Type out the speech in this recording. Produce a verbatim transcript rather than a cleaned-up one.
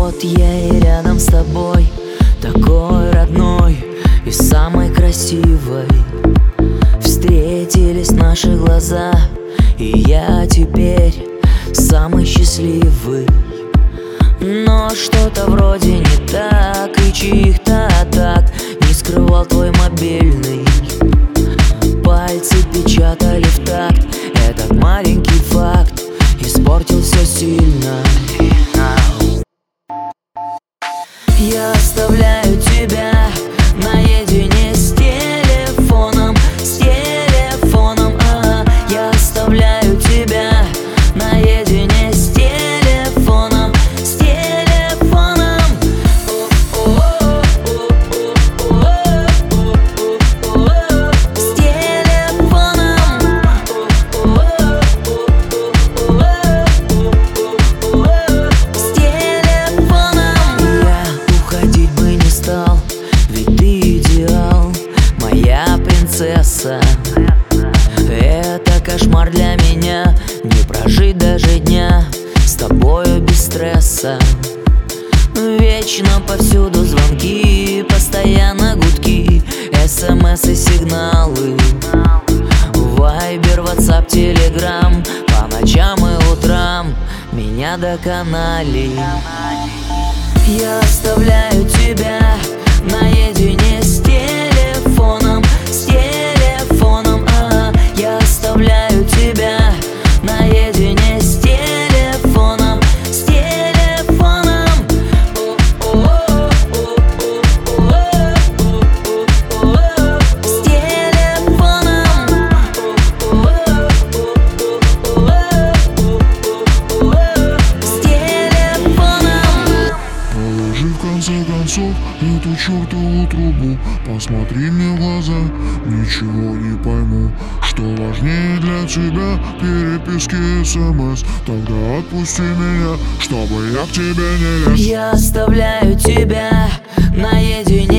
Вот я и рядом с тобой, такой родной и самой красивой. Встретились наши глаза, и я теперь самый счастливый. Но что-то вроде не так, и чьих-то атак не скрывал твой мобильный. Пальцы печатали в такт, этот маленький факт испортил все сильно. Я оставляю тебя наедине с телефоном, с телефоном, а я оставляю тебя наедине с телефоном, с телефоном. С телефоном. С телефоном. Я уходить бы не стал, ведь ты идеал, моя принцесса. Это кошмар для меня, не прожить даже дня с тобою без стресса. Вечно повсюду звонки, постоянно гудки, смс и сигналы, вайбер, ватсап, телеграм, по ночам и утрам меня доконали. Я оставляю тебя наедине с телефоном, с телефоном, а я оставляю тебя наедине с телефоном, с телефоном. С телефоном. С телефоном. Положи в конце концов эту чертову трубу, посмотри мне в глаза, ничего не пойму. Что важнее для тебя, переписки, смс? Тогда отпусти меня, чтобы я к тебе не лез. Я оставляю тебя наедине